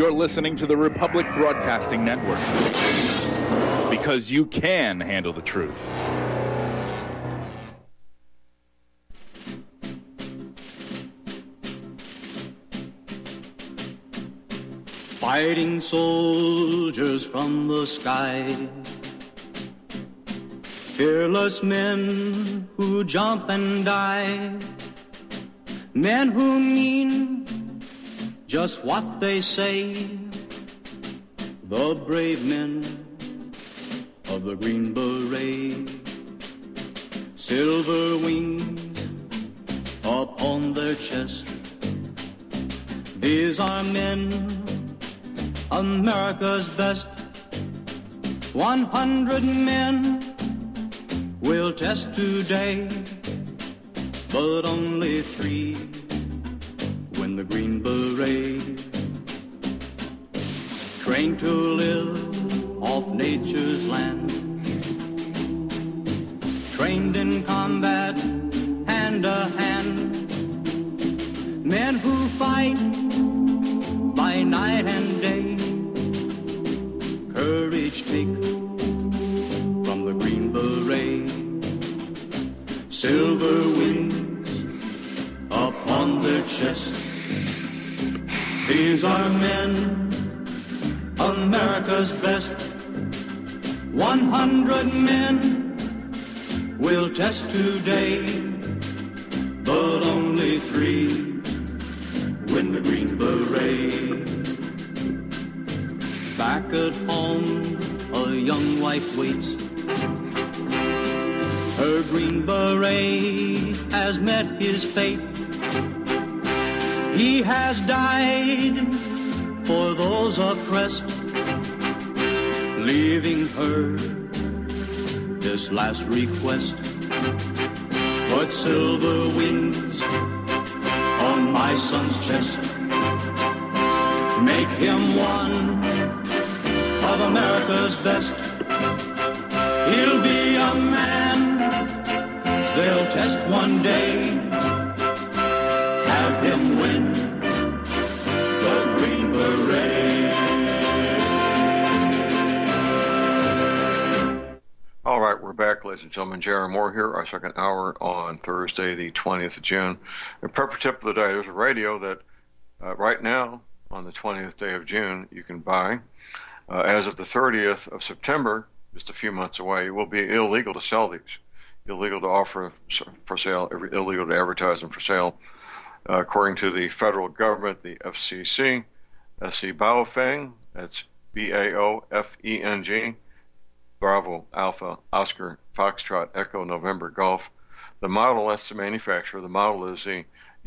You're listening to the Republic Broadcasting Network. Because you can handle the truth. Fighting soldiers from the sky, fearless men who jump and die, men who mean just what they say, the brave men of the Green Beret, silver wings upon their chest. These are men, America's best. 100 men will test today, but only 3 win the Green Beret. Trained to live off nature's land, trained in combat hand to hand, men who fight by night and day. Courage take from the Green Beret, silver wings upon their chest. These are men, America's best. 100 men will test today, but only 3 win the Green Beret. Back at home, a young wife waits. Her Green Beret has met his fate. He has died for those oppressed, leaving her this last request. Put silver wings on my son's chest. Make him one of America's best. He'll be a man they'll test one day. Have him win the Green Beret. All right, we're back, ladies and gentlemen. Jerry Moore here, our second hour on Thursday, the 20th of June. The prepper tip of the day, there's a radio that right now, on the 20th day of June, you can buy. As of the 30th of September, just a few months away, it will be illegal to sell these, illegal to offer for sale, illegal to advertise them for sale. According to the federal government, the FCC, SC Baofeng, that's Baofeng, Bravo, Alpha, Oscar, Foxtrot, Echo, November, Golf. The model, that's the manufacturer. The model is the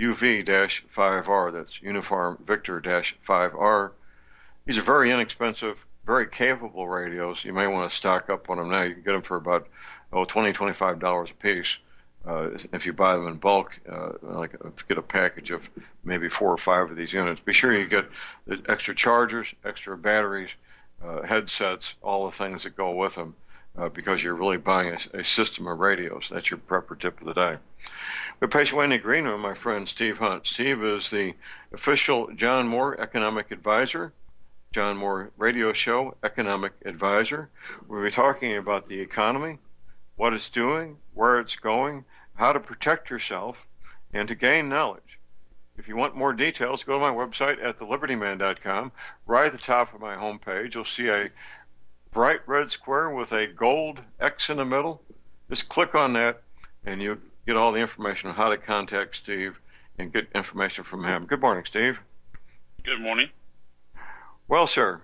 UV-5R, that's Uniform Victor-5R. These are very inexpensive, very capable radios. You may want to stock up on them now. You can get them for about $20, $25 a piece if you buy them in bulk. Like get a package of maybe 4 or 5 of these units. Be sure you get the extra chargers, extra batteries, headsets, all the things that go with them, because you're really buying a system of radios. That's your prepper tip of the day. We're patient waiting in the green room, my friend Steve Hunt. Steve is the official John Moore economic advisor, John Moore Radio Show economic advisor. We'll be talking about the economy, what it's doing, where it's going, how to protect yourself, and to gain knowledge. If you want more details, go to my website at thelibertyman.com. Right at the top of my homepage, you'll see a bright red square with a gold X in the middle. Just click on that, and you get all the information on how to contact Steve and get information from him. Good morning, Steve. Good morning. Well, sir,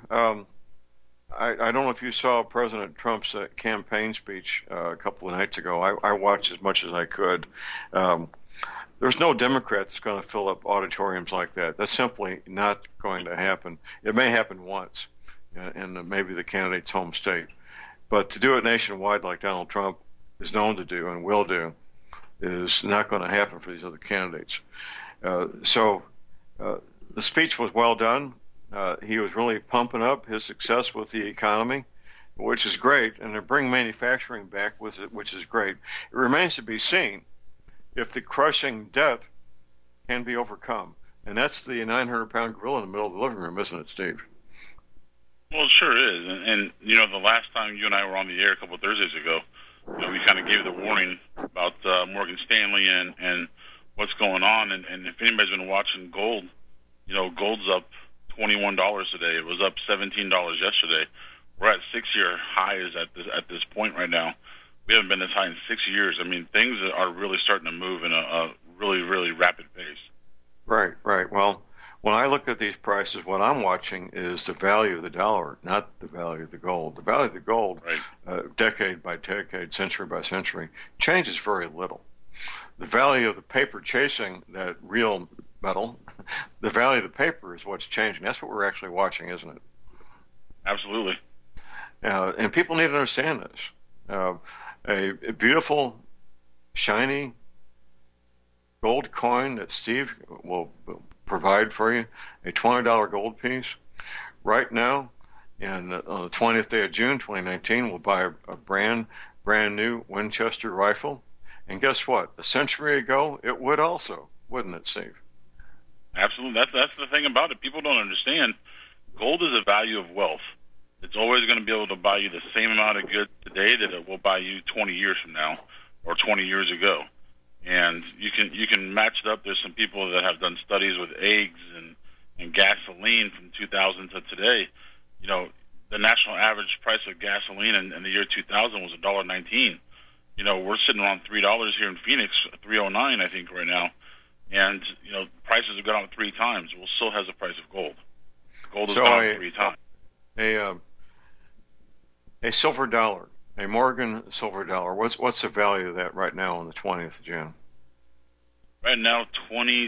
I don't know if you saw President Trump's campaign speech a couple of nights ago. I watched as much as I could. There's no Democrat that's going to fill up auditoriums like that. That's simply not going to happen. It may happen once in maybe the candidate's home state. But to do it nationwide like Donald Trump is known to do and will do is not going to happen for these other candidates. So the speech was well done. He was really pumping up his success with the economy, which is great, and to bring manufacturing back with it, which is great. It remains to be seen if the crushing debt can be overcome. And that's the 900-pound gorilla in the middle of the living room, isn't it, Steve? Well, it sure is. And the last time you and I were on the air a couple of Thursdays ago, we kind of gave the warning about Morgan Stanley and what's going on. And if anybody's been watching gold, gold's up $21 today. It was up $17 yesterday. We're at 6-year highs at this point right now. We haven't been this high in 6 years. I mean, things are really starting to move in a really, really rapid pace. Right. Well, when I look at these prices, what I'm watching is the value of the dollar, not the value of the gold. The value of the gold, right, decade by decade, century by century, changes very little. The value of the paper chasing that real metal, the value of the paper is what's changing. That's what we're actually watching, isn't it? Absolutely. And people need to understand this. A beautiful, shiny gold coin that Steve will provide for you, a $20 gold piece. Right now, on the 20th day of June, 2019, we'll buy a brand new Winchester rifle. And guess what? A century ago, it would also, wouldn't it, Steve? Absolutely. That's the thing about it. People don't understand. Gold is a value of wealth. It's always going to be able to buy you the same amount of goods today that it will buy you 20 years from now or 20 years ago. And you can match it up. There's some people that have done studies with eggs and gasoline from 2000 to today. The national average price of gasoline in the year 2000 was $1.19. We're sitting around $3 here in Phoenix, $3.09 I think right now. And prices have gone up 3 times. Well, so has the price of gold. Gold has gone up 3 times. A silver dollar, a Morgan silver dollar. What's the value of that right now on the 20th of June? Right now, $26.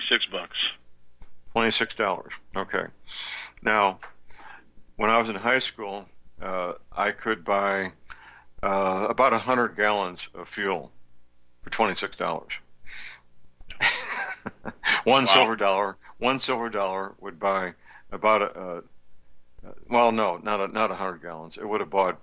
$26. Okay. Now, when I was in high school, I could buy about 100 gallons of fuel for $26. One silver dollar would buy about not 100 gallons. It would have bought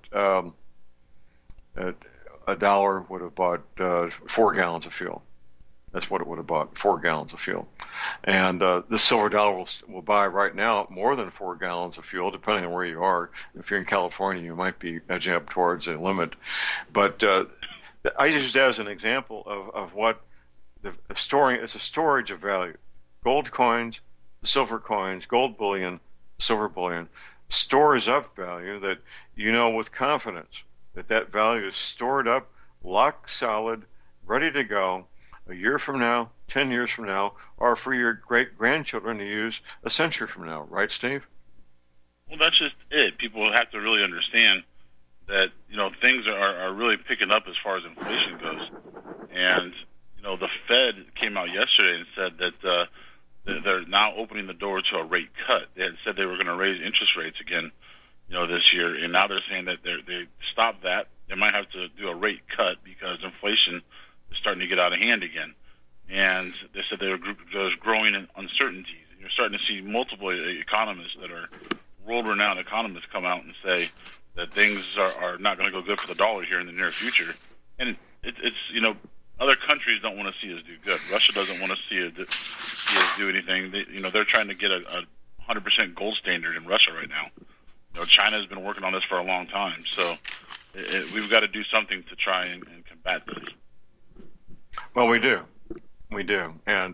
a dollar would have bought 4 gallons of fuel. That's what it would have bought, 4 gallons of fuel. And this silver dollar will buy right now more than 4 gallons of fuel, depending on where you are. If you're in California, you might be edging up towards a limit. But I use that as an example of what it's a storage of value. Gold coins, silver coins, gold bullion, silver bullion stores up value that with confidence that value is stored up, lock solid, ready to go a year from now, 10 years from now, or for your great-grandchildren to use a century from now. Right, Steve? Well, that's just it. People have to really understand that, things are really picking up as far as inflation goes. And, the Fed came out yesterday and said that they're now opening the door to a rate cut. They had said they were going to raise interest rates again, this year, and now they're saying that they stopped that. They might have to do a rate cut because inflation is starting to get out of hand again. And they said there's growing uncertainties. You're starting to see multiple economists that are world-renowned economists come out and say that things are not going to go good for the dollar here in the near future. And it's other countries don't want to see us do good. Russia doesn't want to see us do anything. They're trying to get a 100% gold standard in Russia right now. China's been working on this for a long time. So we've got to do something to try and combat this. Well, we do. And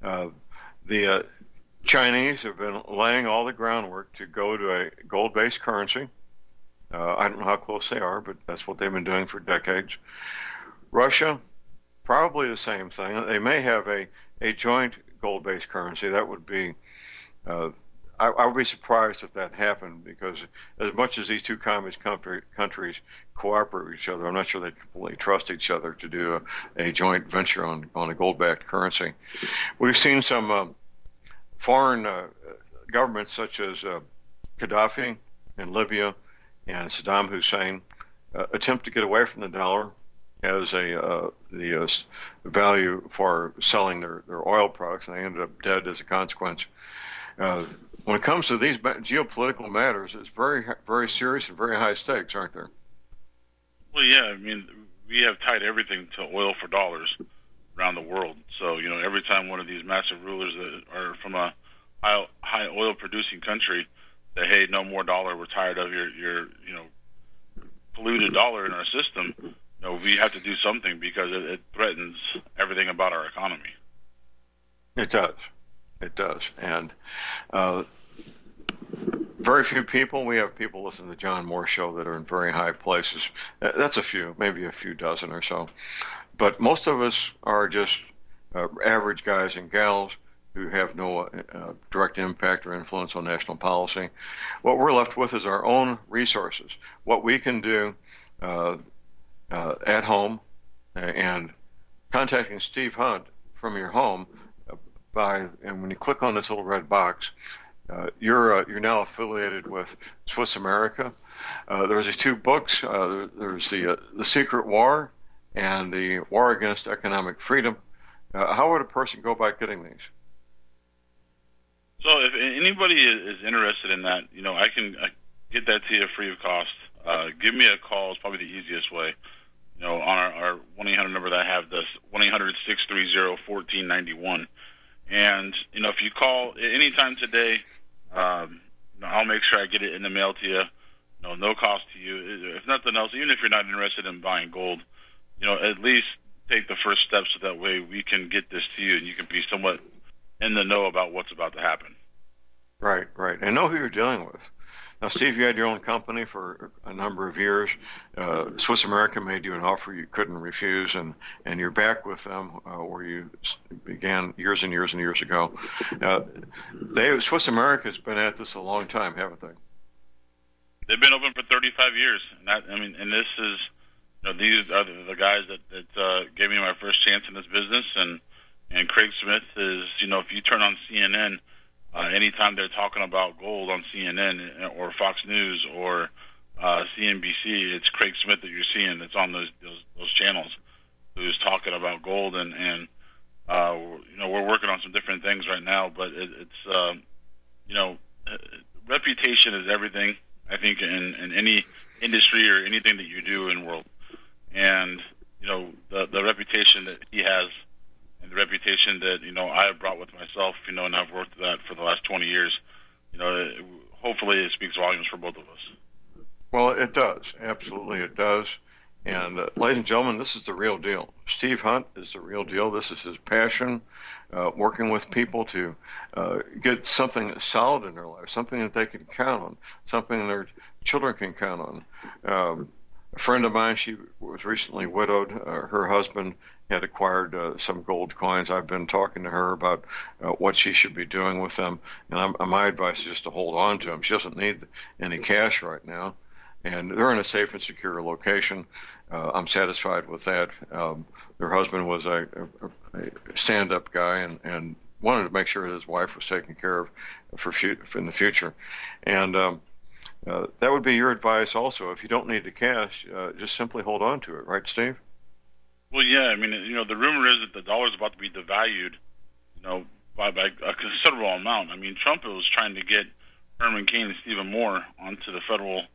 the Chinese have been laying all the groundwork to go to a gold-based currency. I don't know how close they are, but that's what they've been doing for decades. Russia, probably the same thing. They may have a joint gold-based currency. That would be, I would be surprised if that happened, because as much as these two communist countries cooperate with each other, I'm not sure they completely trust each other to do a joint venture on a gold-backed currency. We've seen some foreign governments such as Gaddafi in Libya and Saddam Hussein attempt to get away from the dollar as the value for selling their oil products, and they ended up dead as a consequence. When it comes to these geopolitical matters, it's very, very serious and very high stakes, aren't there? Well, yeah. I mean, we have tied everything to oil for dollars around the world. So, every time one of these massive rulers that are from a high oil producing country that, hey, no more dollar. We're tired of your polluted dollar in our system. We have to do something because it threatens everything about our economy. It does. And very few people, we have people listen to the John Moore Show that are in very high places. That's a few, maybe a few dozen or so. But most of us are just average guys and gals who have no direct impact or influence on national policy. What we're left with is our own resources, what we can do at home, and contacting Steve Hunt from your home and when you click on this little red box, you're now affiliated with Swiss America. There's these two books. There's the Secret War and the War Against Economic Freedom. How would a person go about getting these? So if anybody is interested in that, I can get that to you free of cost. Give me a call. It's probably the easiest way. On our 1-800 number that I have, this 1-800-630-1491. And, if you call anytime today, I'll make sure I get it in the mail to you. No cost to you. If nothing else, even if you're not interested in buying gold, at least take the first step so that way we can get this to you and you can be somewhat in the know about what's about to happen. Right. And know who you're dealing with. Now, Steve, you had your own company for a number of years. Swiss America made you an offer you couldn't refuse, and you're back with them where you began years and years and years ago. Swiss America's been at this a long time, haven't they? They've been open for 35 years, and this is, these are the guys that gave me my first chance in this business, and Craig Smith is, if you turn on CNN. Anytime they're talking about gold on CNN or Fox News or CNBC, it's Craig Smith that you're seeing. It's on those channels who's talking about gold, and we're working on some different things right now. But it's reputation is everything. I think in any industry or anything that you do in the world, and the reputation that he has. And the reputation that, I have brought with myself, and I've worked that for the last 20 years, hopefully it speaks volumes for both of us. Well, it does. Absolutely it does. And ladies and gentlemen, this is the real deal. Steve Hunt is the real deal. This is his passion, working with people to get something solid in their life, something that they can count on, something their children can count on. A friend of mine, she was recently widowed. Her husband had acquired some gold coins. I've been talking to her about what she should be doing with them, and my advice is just to hold on to them. She doesn't need any cash right now, and they're in a safe and secure location. I'm satisfied with that. Her husband was a stand-up guy and wanted to make sure his wife was taken care of in the future. And that would be your advice also. If you don't need the cash, just simply hold on to it. Right, Steve? Well, yeah. The rumor is that the dollar is about to be devalued, by a considerable amount. Trump was trying to get Herman Cain and Stephen Moore onto the federal,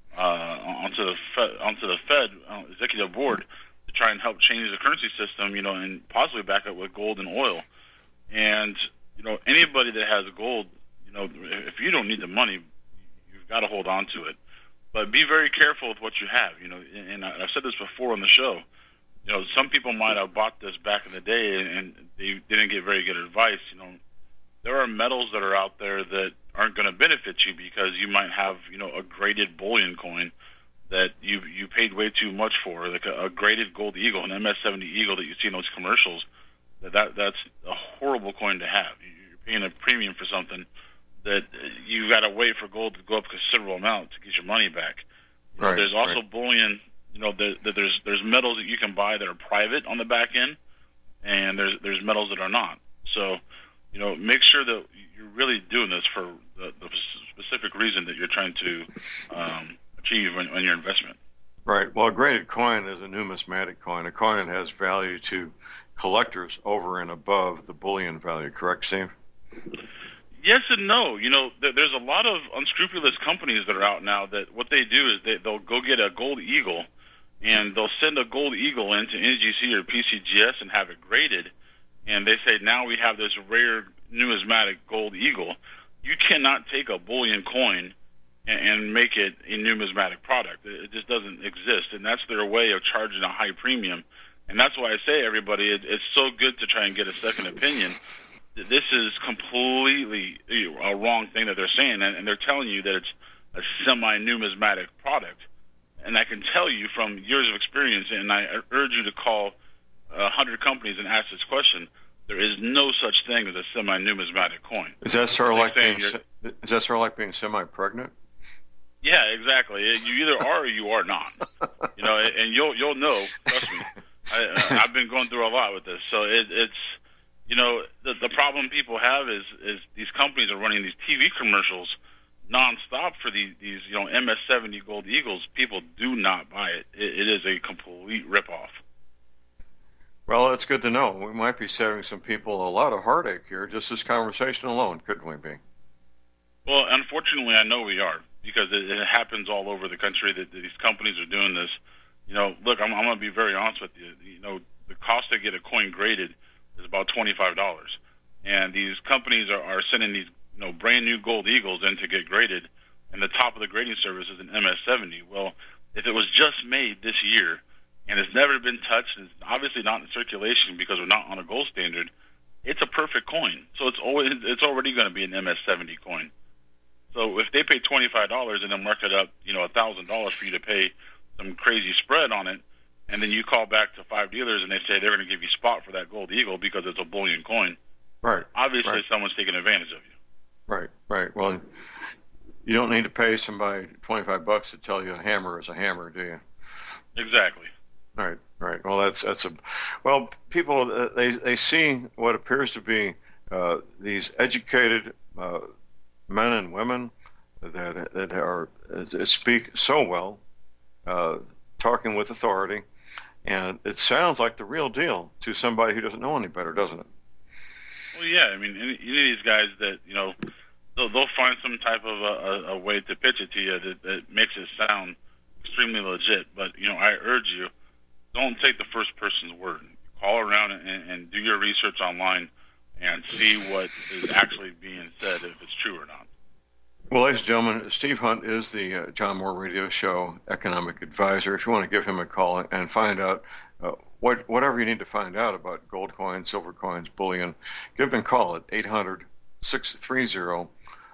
onto the Fed executive board to try and help change the currency system, and possibly back up with gold and oil. And anybody that has gold, if you don't need the money, you've got to hold on to it. But be very careful with what you have, and I've said this before on the show. Some people might have bought this back in the day and they didn't get very good advice. There are metals that are out there that aren't going to benefit you because you might have, a graded bullion coin that you paid way too much for, like a graded gold eagle, an MS-70 eagle that you see in those commercials. That's a horrible coin to have. You're paying a premium for something that you've got to wait for gold to go up a considerable amount to get your money back. Right, there's also bullion. There's metals that you can buy that are private on the back end, and there's metals that are not. So, make sure that you're really doing this for the specific reason that you're trying to achieve on your investment. Right. Well, a graded coin is a numismatic coin. A coin that has value to collectors over and above the bullion value. Correct, Steve? Yes and no. There's a lot of unscrupulous companies that are out now that what they do is they'll go get a gold eagle, and they'll send a gold eagle into NGC or PCGS and have it graded, and they say, now we have this rare, numismatic gold eagle, you cannot take a bullion coin and make it a numismatic product. It just doesn't exist, and that's their way of charging a high premium. And that's why I say, everybody, it's so good to try and get a second opinion. This is completely a wrong thing that they're saying, and they're telling you that it's a semi-numismatic product. And I can tell you from years of experience, and I urge you to call 100 companies and ask this question, there is no such thing as a semi-numismatic coin. Is that sort of like being semi-pregnant? Yeah, exactly. You either are or you are not. And you'll know. Trust me. I've been going through a lot with this. So it's the problem people have is these companies are running these TV commercials nonstop for these MS-70 Gold Eagles. People do not buy it. It is a complete ripoff. Well, that's good to know. We might be saving some people a lot of heartache here, just this conversation alone, couldn't we be? Well, unfortunately, I know we are, because it happens all over the country that these companies are doing this. Look, I'm going to be very honest with you. The cost to get a coin graded is about $25, and these companies are sending these brand new Gold Eagles in to get graded, and the top of the grading service is an MS-70. Well, if it was just made this year and it's never been touched, and it's obviously not in circulation because we're not on a gold standard, it's a perfect coin. So it's already going to be an MS-70 coin. So if they pay $25 and then mark it up, $1,000 for you to pay some crazy spread on it, and then you call back to 5 dealers and they say they're going to give you spot for that Gold Eagle because it's a bullion coin. Right. Obviously, someone's taking advantage of you. Right. Well, you don't need to pay somebody $25 to tell you a hammer is a hammer, do you? Exactly. Right. Well, people, they see what appears to be these educated men and women that speak so well, talking with authority, and it sounds like the real deal to somebody who doesn't know any better, doesn't it? Well, yeah. I mean, any of these guys that they'll find some type of a way to pitch it to you that makes it sound extremely legit. But I urge you, don't take the first person's word. Call around and do your research online and see what is actually being said, if it's true or not. Well, ladies and gentlemen, Steve Hunt is the John Moore Radio Show economic advisor. If you want to give him a call and find out whatever you need to find out about gold coins, silver coins, bullion, give him a call at 800-630-1491,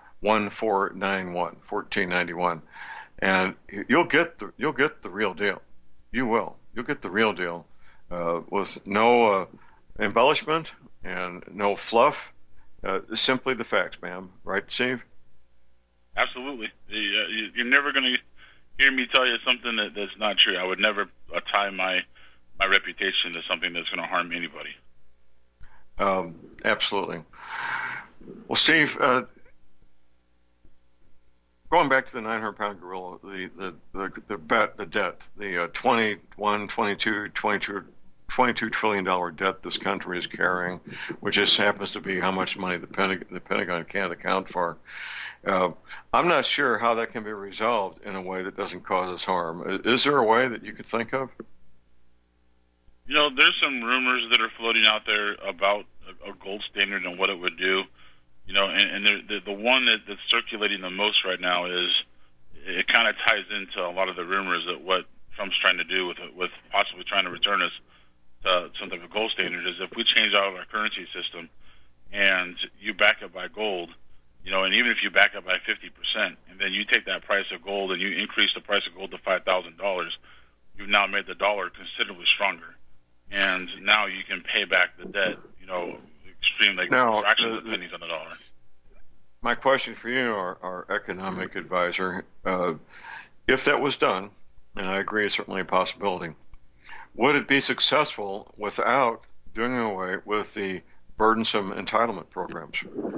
1491, and you'll get the real deal. You will. You'll get the real deal with no embellishment and no fluff. Simply the facts, ma'am. Right, Steve? Absolutely. You're never going to hear me tell you something that's not true. I would never tie my reputation to something that's going to harm anybody. Absolutely. Well, Steve, going back to the 900-pound gorilla, the debt, the $22 trillion debt this country is carrying, which just happens to be how much money the Pentagon can't account for. I'm not sure how that can be resolved in a way that doesn't cause us harm. Is there a way that you could think of? There's some rumors that are floating out there about a gold standard and what it would do. And the one that's circulating the most right now is it kind of ties into a lot of the rumors that what Trump's trying to do with possibly trying to return us to some type of gold standard is if we change out our currency system and you back it by gold, and even if you back it by 50%, and then you take that price of gold and you increase the price of gold to $5,000, you've now made the dollar considerably stronger. And now you can pay back the debt, extremely, fractions of pennies on the dollar. My question for you, our economic advisor, if that was done, and I agree it's certainly a possibility, would it be successful without doing away with the burdensome entitlement programs?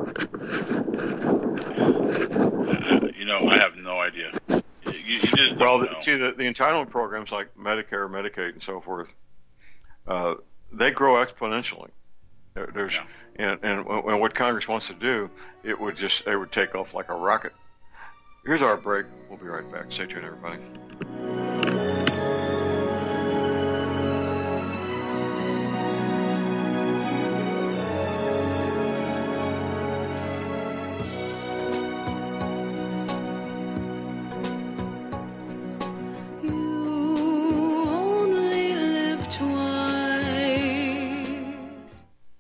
I have no idea. You just don't know. See, the entitlement programs like Medicare, Medicaid, and so forth, they grow exponentially. And what Congress wants to do, it would take off like a rocket. Here's our break. We'll be right back. Stay tuned, everybody.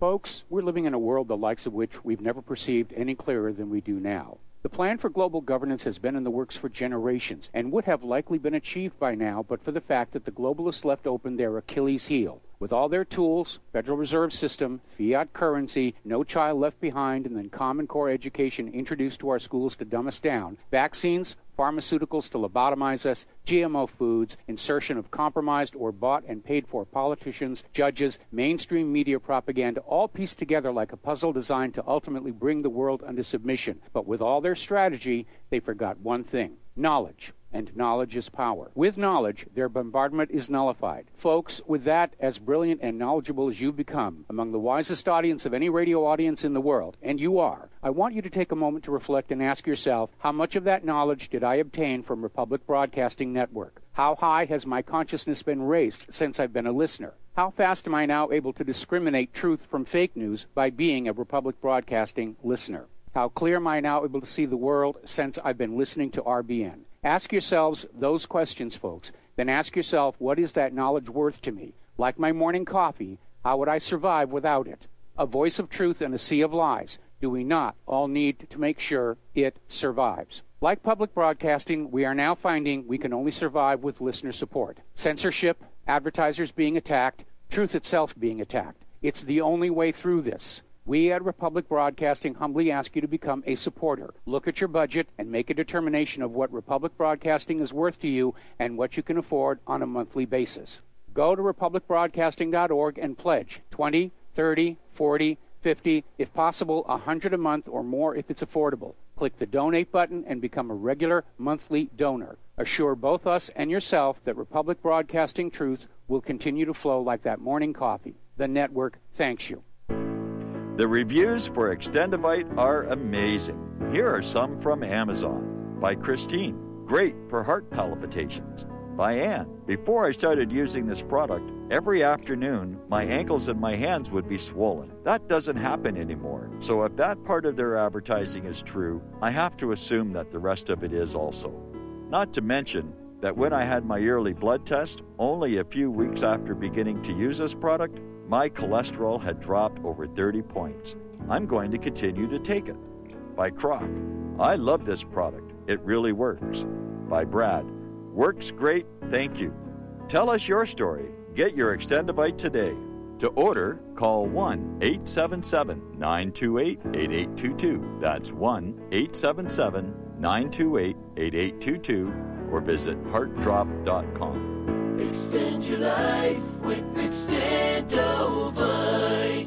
Folks, we're living in a world the likes of which we've never perceived any clearer than we do now. The plan for global governance has been in the works for generations and would have likely been achieved by now but for the fact that the globalists left open their Achilles heel. With all their tools, Federal Reserve System, fiat currency, no child left behind, and then Common Core education introduced to our schools to dumb us down, vaccines, pharmaceuticals to lobotomize us, GMO foods, insertion of compromised or bought and paid for politicians, judges, mainstream media propaganda, all pieced together like a puzzle designed to ultimately bring the world under submission. But with all their strategy, they forgot one thing: knowledge. And knowledge is power. With knowledge, their bombardment is nullified. Folks, with that, as brilliant and knowledgeable as you've become, among the wisest audience of any radio audience in the world, and you are, I want you to take a moment to reflect and ask yourself, how much of that knowledge did I obtain from Republic Broadcasting Network? How high has my consciousness been raised since I've been a listener? How fast am I now able to discriminate truth from fake news by being a Republic Broadcasting listener? How clear am I now able to see the world since I've been listening to RBN? Ask yourselves those questions, folks. Then ask yourself, what is that knowledge worth to me? Like my morning coffee, how would I survive without it? A voice of truth in a sea of lies. Do we not all need to make sure it survives? Like public broadcasting, we are now finding we can only survive with listener support. Censorship, advertisers being attacked, truth itself being attacked. It's the only way through this. We at Republic Broadcasting humbly ask you to become a supporter. Look at your budget and make a determination of what Republic Broadcasting is worth to you and what you can afford on a monthly basis. Go to republicbroadcasting.org and pledge $20, $30, $40, $50, if possible, $100 a month or more if it's affordable. Click the donate button and become a regular monthly donor. Assure both us and yourself that Republic Broadcasting truth will continue to flow like that morning coffee. The network thanks you. The reviews for Extendivite are amazing. Here are some from Amazon. By Christine, great for heart palpitations. By Ann, before I started using this product, every afternoon my ankles and my hands would be swollen. That doesn't happen anymore. So if that part of their advertising is true, I have to assume that the rest of it is also. Not to mention that when I had my yearly blood test, only a few weeks after beginning to use this product, my cholesterol had dropped over 30 points. I'm going to continue to take it. By Croc, I love this product. It really works. By Brad, works great, thank you. Tell us your story. Get your Extendivite today. To order, call 1-877-928-8822. That's 1-877-928-8822 or visit heartdrop.com. Extend your life with Extendovite.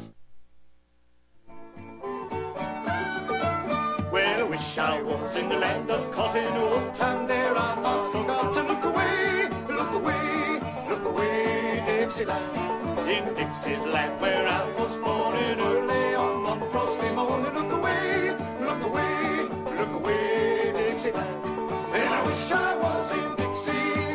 Well, I wish I was in the land of cotton wool, and there I'm not forgot to look away, look away, look away, Dixieland. In Dixie's land where I was born in early on one frosty morning, look away, look away, look away, Dixieland. And I wish I was in Dixie.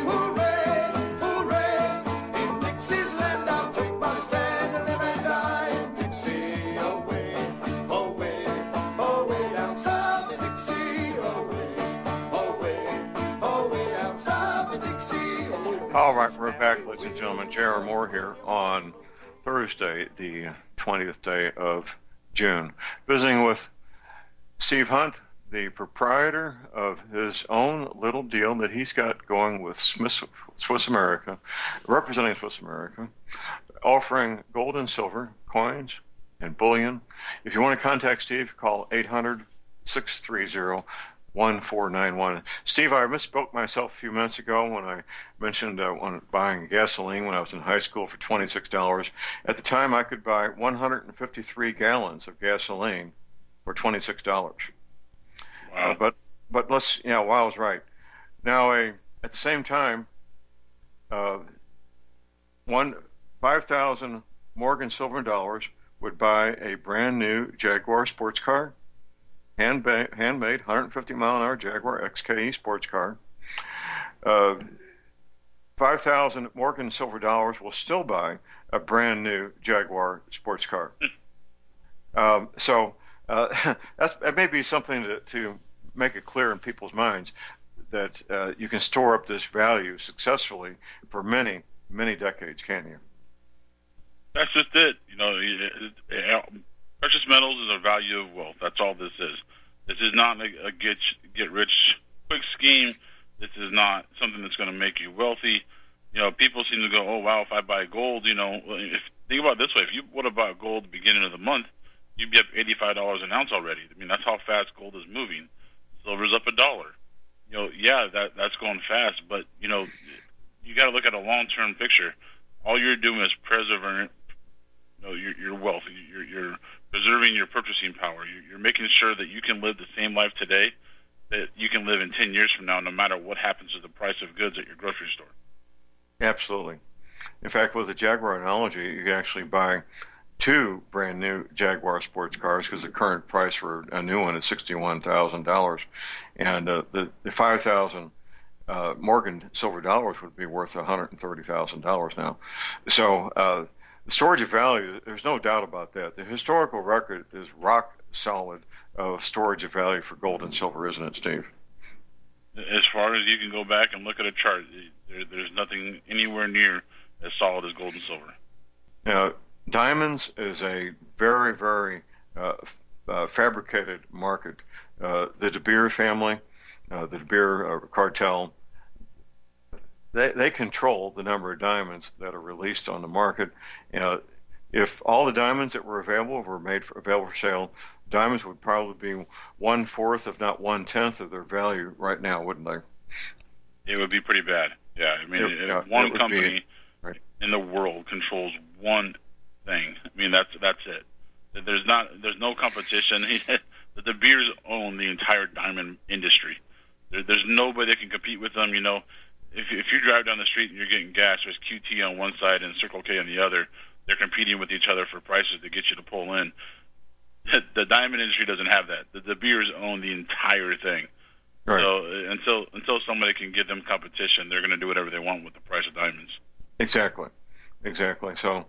All right, we're back, ladies and gentlemen. J.R. Moore here on Thursday, the 20th day of June, visiting with Steve Hunt, the proprietor of his own little deal that he's got going with Swiss America, representing Swiss America, offering gold and silver coins and bullion. If you want to contact Steve, call 800-630-1491. Steve, I misspoke myself a few minutes ago when I mentioned when buying gasoline when I was in high school for $26. At the time, I could buy 153 gallons of gasoline for $26. Wow. But let's, wow, I was right. Now, at the same time, 5,000 Morgan silver dollars would buy a brand new Jaguar sports car. Handmade, 150-mile-an-hour Jaguar XKE sports car. 5,000 Morgan silver dollars will still buy a brand new Jaguar sports car. So that may be something to make it clear in people's minds that you can store up this value successfully for many, many decades, can't you? That's just it. Precious metals is a value of wealth. That's all this is. This is not a get-rich-quick scheme. This is not something that's going to make you wealthy. People seem to go, oh, wow, if I buy gold, think about it this way. If you would have bought gold at the beginning of the month, you'd be up $85 an ounce already. I mean, that's how fast gold is moving. Silver's up $1. That's going fast, but, you got to look at a long-term picture. All you're doing is preserving your wealth. You're preserving your purchasing power. You're making sure that you can live the same life today that you can live in 10 years from now, no matter what happens to the price of goods at your grocery store. Absolutely. In fact, with the Jaguar analogy, you can actually buy 2 brand new Jaguar sports cars because the current price for a new one is $61,000, and the 5,000 Morgan silver dollars would be worth $130,000 now. So the storage of value, there's no doubt about that. The historical record is rock solid of storage of value for gold and silver, isn't it, Steve? As far as you can go back and look at a chart, there's nothing anywhere near as solid as gold and silver. Now, diamonds is a very, very fabricated market. The De Beers family, the De Beers cartel, they control the number of diamonds that are released on the market. If all the diamonds that were available were made available for sale, diamonds would probably be 1/4, if not 1/10, of their value right now, wouldn't they? It would be pretty bad. Yeah, I mean, if one company in the world controls one thing, I mean, that's it. There's no competition. The De Beers own the entire diamond industry. There's nobody that can compete with them. If you drive down the street and you're getting gas, there's QT on one side and Circle K on the other. They're competing with each other for prices to get you to pull in. The diamond industry doesn't have that. The De Beers own the entire thing. Right. So until somebody can give them competition, they're going to do whatever they want with the price of diamonds. Exactly. So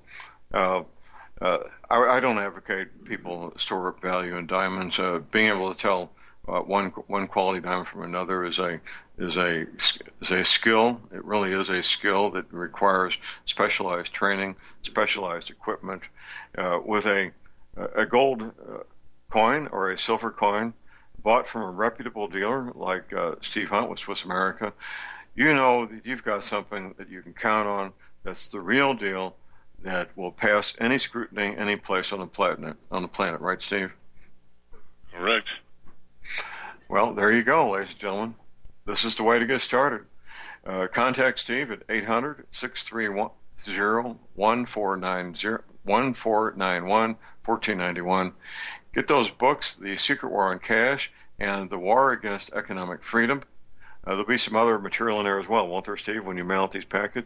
I don't advocate people store up value in diamonds. Being able to tell one quality diamond from another is a skill. It really is a skill that requires specialized training, specialized equipment. With a gold coin or a silver coin bought from a reputable dealer like Steve Hunt with Swiss America, you know that you've got something that you can count on. That's the real deal that will pass any scrutiny any place on the planet, right, Steve? Correct. Well, there you go, ladies and gentlemen. This is the way to get started. Contact Steve at 800-631-1491. Get those books, The Secret War on Cash and The War Against Economic Freedom. There'll be some other material in there as well, won't there, Steve, when you mail out these packets?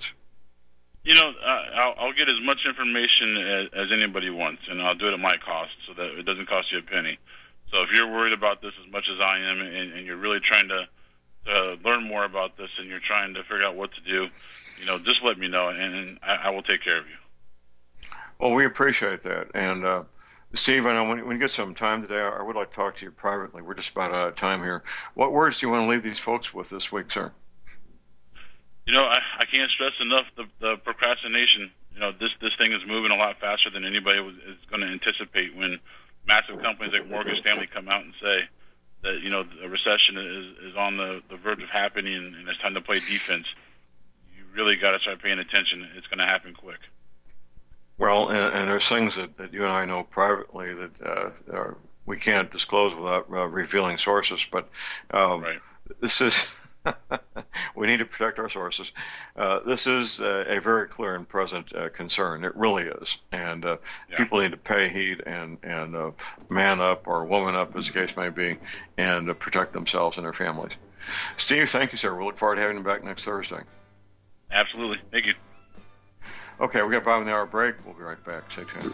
I'll get as much information as anybody wants, and I'll do it at my cost so that it doesn't cost you a penny. So if you're worried about this as much as I am, and you're really trying to learn more about this, and you're trying to figure out what to do, just let me know, and I will take care of you. Well, we appreciate that. And Steve, I know when you get some time today, I would like to talk to you privately. We're just about out of time here. What words do you want to leave these folks with this week, sir? I can't stress enough the procrastination. This thing is moving a lot faster than anybody is going to anticipate. When massive companies like Morgan Stanley come out and say that the recession is on the verge of happening and it's time to play defense, you really got to start paying attention. It's going to happen quick. Well, and there's things that you and I know privately that we can't disclose without revealing sources. But right. This is we need to protect our sources. This is a very clear and present concern. It really is. And people need to pay heed and man up or woman up, as the case may be, and protect themselves and their families. Steve, thank you, sir. We'll look forward to having you back next Thursday. Absolutely. Thank you. Okay, we got 5 an hour break. We'll be right back. Stay tuned.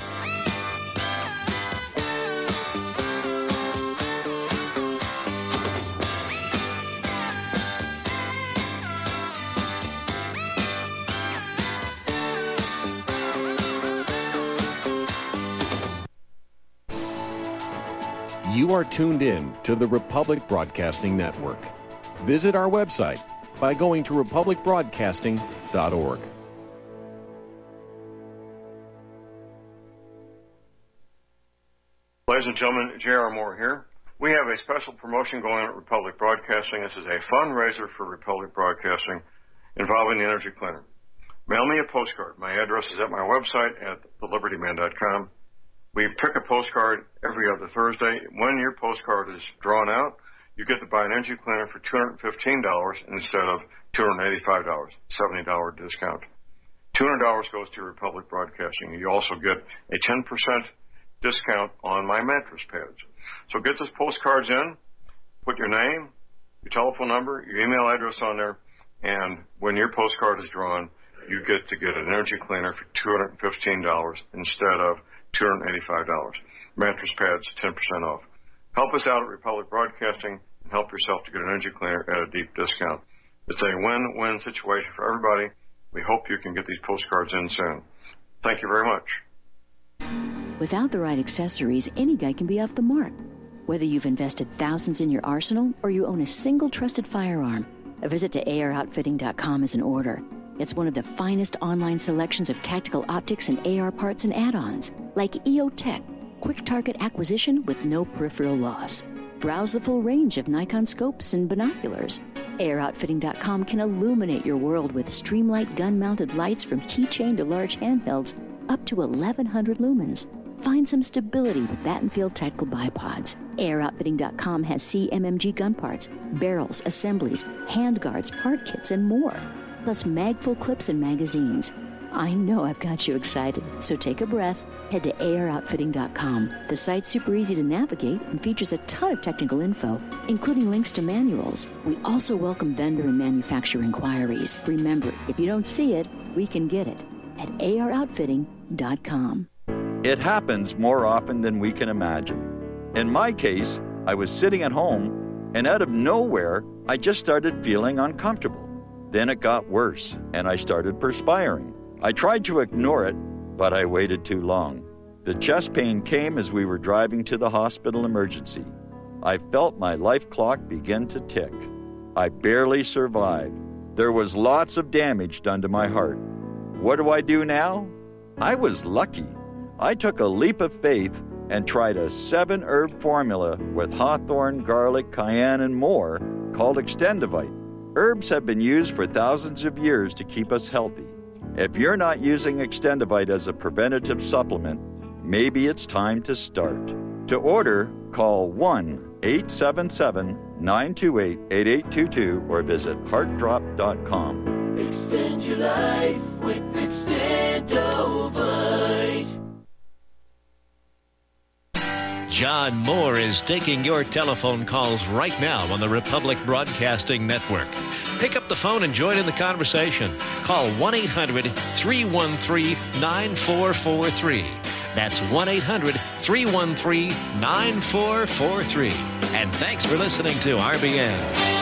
You are tuned in to the Republic Broadcasting Network. Visit our website by going to republicbroadcasting.org. Ladies and gentlemen, J.R. Moore here. We have a special promotion going on at Republic Broadcasting. This is a fundraiser for Republic Broadcasting involving the Energy Cleaner. Mail me a postcard. My address is at my website at thelibertyman.com. We pick a postcard every other Thursday. When your postcard is drawn out, you get to buy an Energy Cleaner for $215 instead of $285, $70 discount. $200 goes to Republic Broadcasting. You also get a 10% discount on my mattress pads. So get those postcards in, put your name, your telephone number, your email address on there, and when your postcard is drawn, you get to get an Energy Cleaner for $215 instead of $285. Mattress pads, 10% off. Help us out at Republic Broadcasting and help yourself to get an Energy Cleaner at a deep discount. It's a win-win situation for everybody. We hope you can get these postcards in soon. Thank you very much. Without the right accessories, any guy can be off the mark. Whether you've invested thousands in your arsenal or you own a single trusted firearm, a visit to AROutfitting.com is in order. It's one of the finest online selections of tactical optics and AR parts and add-ons, like EOTech, quick target acquisition with no peripheral loss. Browse the full range of Nikon scopes and binoculars. AROutfitting.com can illuminate your world with Streamlight gun-mounted lights from keychain to large handhelds up to 1,100 lumens. Find some stability with Battenfield tactical bipods. AROutfitting.com has CMMG gun parts, barrels, assemblies, handguards, part kits, and more. Plus mag-full clips and magazines. I know I've got you excited, so take a breath. Head to AROutfitting.com. The site's super easy to navigate and features a ton of technical info, including links to manuals. We also welcome vendor and manufacturer inquiries. Remember, if you don't see it, we can get it at AROutfitting.com. It happens more often than we can imagine. In my case, I was sitting at home, and out of nowhere, I just started feeling uncomfortable. Then it got worse, and I started perspiring. I tried to ignore it, but I waited too long. The chest pain came as we were driving to the hospital emergency. I felt my life clock begin to tick. I barely survived. There was lots of damage done to my heart. What do I do now? I was lucky. I took a leap of faith and tried a 7-herb formula with hawthorn, garlic, cayenne, and more called Extendivite. Herbs have been used for thousands of years to keep us healthy. If you're not using Extendivite as a preventative supplement, maybe it's time to start. To order, call 1-877-928-8822 or visit heartdrop.com. Extend your life with Extendovite. John Moore is taking your telephone calls right now on the Republic Broadcasting Network. Pick up the phone and join in the conversation. Call 1-800-313-9443. That's 1-800-313-9443. And thanks for listening to RBN.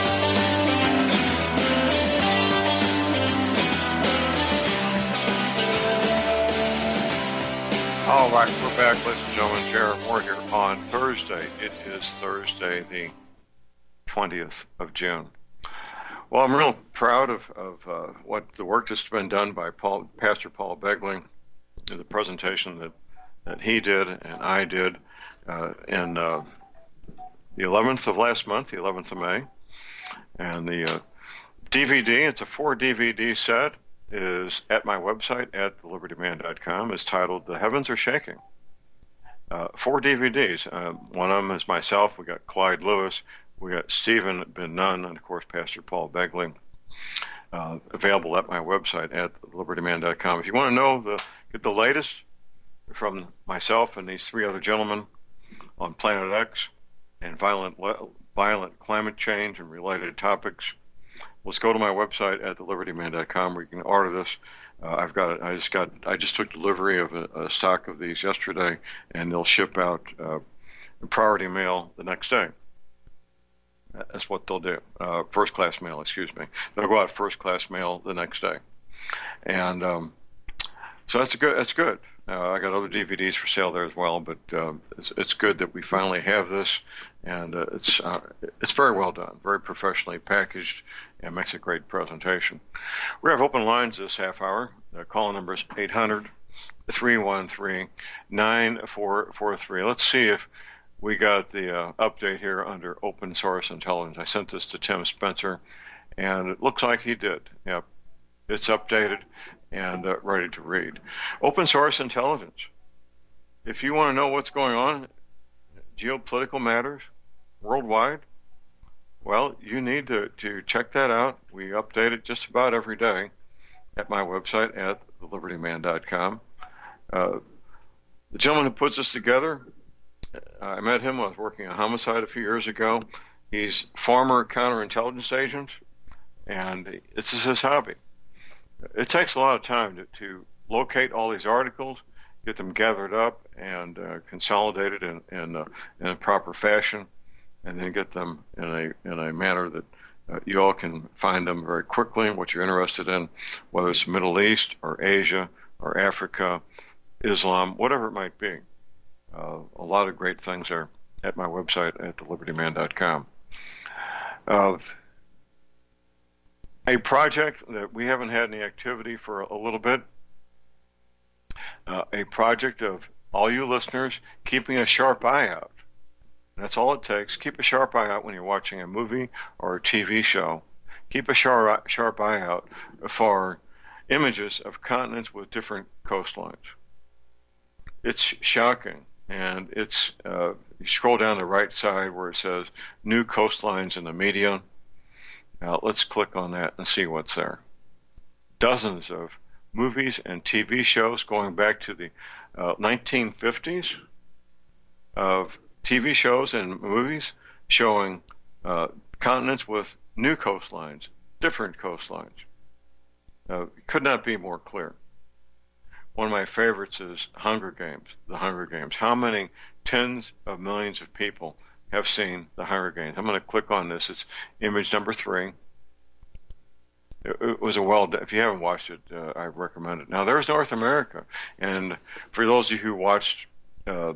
All right, we're back, ladies and gentlemen. Jared Moore here on Thursday. It is Thursday, the 20th of June. Well, I'm real proud of what the work that's been done by Pastor Paul Begley, the presentation that he did and I did in the 11th of last month, the 11th of May. And the DVD, it's a 4-DVD set, is at my website at thelibertyman.com. It's titled The Heavens Are Shaking. 4 DVDs. One of them is myself. We got Clyde Lewis. We got Stephen Ben Nunn, and of course Pastor Paul Begley. Available at my website at thelibertyman.com. If you want to know get the latest from myself and these 3 other gentlemen on Planet X and violent climate change and related topics, let's go to my website at thelibertyman.com where you can order this. I just took delivery of a stock of these yesterday, and they'll ship out in priority mail the next day. That's what they'll do. First class mail, excuse me. They'll go out first class mail the next day, and so that's good. I got other DVDs for sale there as well, but it's good that we finally have this, and it's very well done, very professionally packaged, and makes a great presentation. We have open lines this half hour. The call number is 800-313-9443. Let's see if we got the update here under open source intelligence. I sent this to Tim Spencer, and it looks like he did. Yep, it's updated and ready to read. Open source intelligence. If you want to know what's going on, geopolitical matters, worldwide, well, you need to check that out. We update it just about every day at my website at thelibertyman.com. The gentleman who puts this together, I met him. I was working a homicide a few years ago. He's former counterintelligence agent, and this is his hobby. It takes a lot of time to locate all these articles, get them gathered up and consolidated in a proper fashion, and then get them in a manner that you all can find them very quickly, what you're interested in, whether it's Middle East or Asia or Africa, Islam, whatever it might be. A lot of great things are at my website at thelibertyman.com. A project that we haven't had any activity for a little bit, a project of all you listeners keeping a sharp eye out. That's all it takes. Keep a sharp eye out when you're watching a movie or a TV show. Keep a sharp eye out for images of continents with different coastlines. It's shocking, and it's you scroll down the right side where it says new coastlines in the media. Now let's click on that and see what's there. Dozens of movies and TV shows going back to the 1950s of TV shows and movies showing continents with new coastlines, different coastlines. Could not be more clear. One of my favorites is Hunger Games, The Hunger Games. How many tens of millions of people have seen The Hunger Games? I'm going to click on this. It's image number 3. It was if you haven't watched it, I recommend it. Now, there's North America, and for those of you who watched the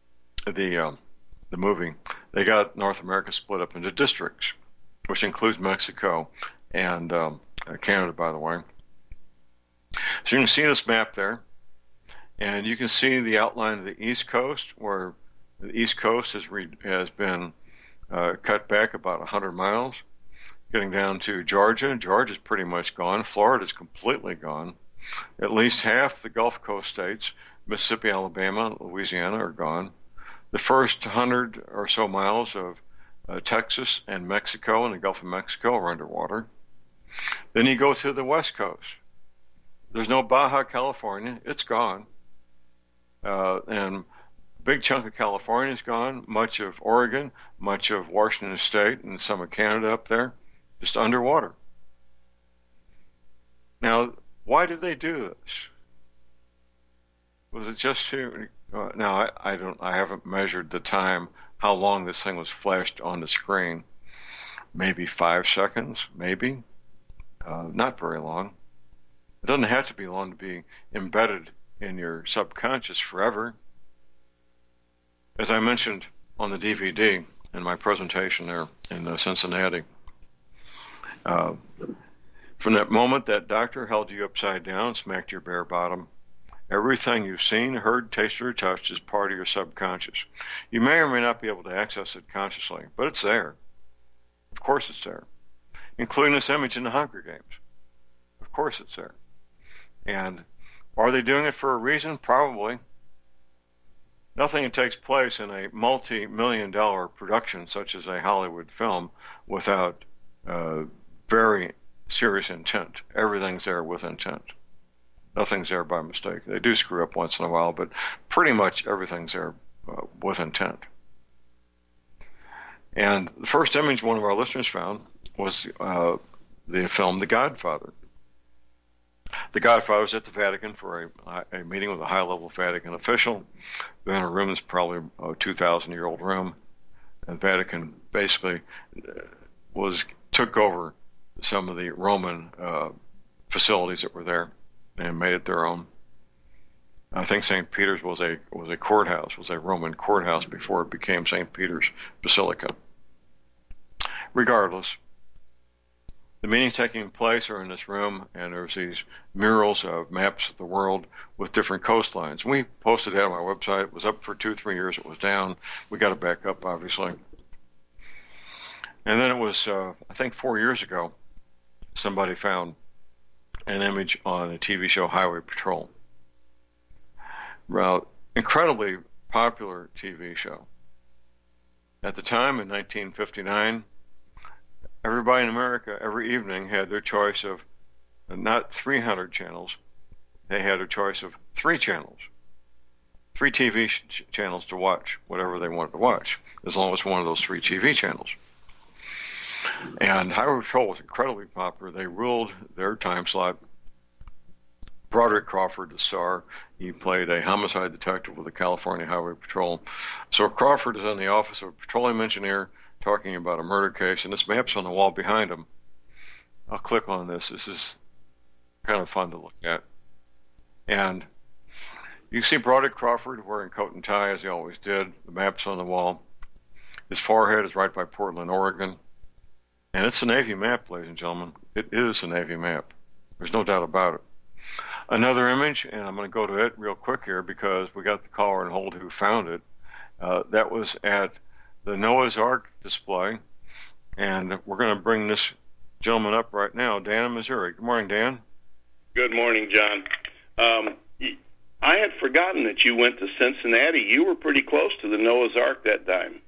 movie, they got North America split up into districts, which includes Mexico and Canada, by the way. So you can see this map there, and you can see the outline of the East Coast, where the East Coast has been cut back about 100 miles, getting down to Georgia. Georgia's pretty much gone. Florida's completely gone. At least half the Gulf Coast states, Mississippi, Alabama, Louisiana, are gone. The first 100 or so miles of Texas and Mexico and the Gulf of Mexico are underwater. Then you go to the West Coast. There's no Baja California. It's gone. And a big chunk of California is gone. Much of Oregon, much of Washington State, and some of Canada up there, just underwater. Now, why did they do this? Was it just to... now, I haven't measured the time, how long this thing was flashed on the screen. Maybe 5 seconds, maybe. Not very long. It doesn't have to be long to be embedded in your subconscious forever. As I mentioned on the DVD in my presentation there in Cincinnati, from that moment that doctor held you upside down, smacked your bare bottom, everything you've seen, heard, tasted, or touched is part of your subconscious. You may or may not be able to access it consciously, but it's there. Of course it's there. Including this image in the Hunger Games. Of course it's there. And are they doing it for a reason? Probably. Nothing that takes place in a multi-million-dollar production such as a Hollywood film without very serious intent. Everything's there with intent. Nothing's there by mistake. They do screw up once in a while, but pretty much everything's there with intent. And the first image one of our listeners found was the film The Godfather. The Godfather was at the Vatican for a meeting with a high-level Vatican official. They're in a room that's probably a 2,000-year-old room. And the Vatican basically took over some of the Roman facilities that were there and made it their own. I think St. Peter's was a courthouse, was a Roman courthouse before it became St. Peter's Basilica. Regardless, The meetings taking place are in this room, and there's these murals of maps of the world with different coastlines. We posted that on our website. It was up for 2-3 years. It was down. We got it back up, obviously. And then it was, I think 4 years ago, somebody found an image on a TV show, Highway Patrol. Well, incredibly popular TV show. At the time, in 1959, everybody in America every evening had their choice of not 300 channels. They had a choice of 3 channels, 3 TV channels to watch, whatever they wanted to watch, as long as one of those 3 TV channels. And Highway Patrol was incredibly popular. They ruled their time slot. Broderick Crawford, the star, he played a homicide detective with the California Highway Patrol. So Crawford is in the office of a petroleum engineer talking about a murder case, and this map's on the wall behind him. I'll click on this. This is kind of fun to look at. And you see Broderick Crawford wearing coat and tie, as he always did. The map's on the wall. His forehead is right by Portland, Oregon. And it's a Navy map, ladies and gentlemen. It is a Navy map. There's no doubt about it. Another image, and I'm going to go to it real quick here because we got the caller on hold who found it. That was at the Noah's Ark display, and we're going to bring this gentleman up right now, Dan in Missouri. Good morning, Dan. Good morning, John. I had forgotten that you went to Cincinnati. You were pretty close to the Noah's Ark that time.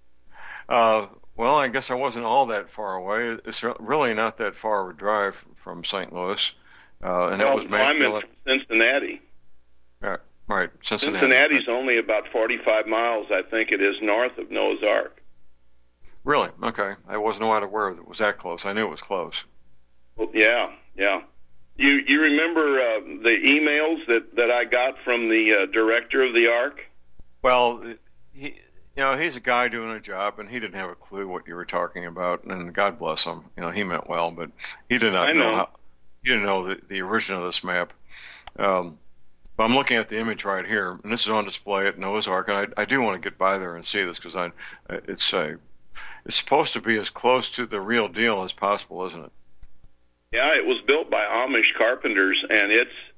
Well, I guess I wasn't all that far away. It's really not that far of a drive from St. Louis. And that was I'm in Cincinnati. Right, Cincinnati. Cincinnati's only about 45 miles, I think it is, north of Noah's Ark. Really? Okay. I wasn't aware that it was that close. I knew it was close. Well, yeah. You remember the emails that I got from the director of the Ark? Well, he's a guy doing a job, and he didn't have a clue what you were talking about, and God bless him. He meant well, but he did not know. He didn't know the origin of this map. But I'm looking at the image right here, and this is on display at Noah's Ark, and I do want to get by there and see this because it's supposed to be as close to the real deal as possible, isn't it? Yeah, it was built by Amish carpenters, and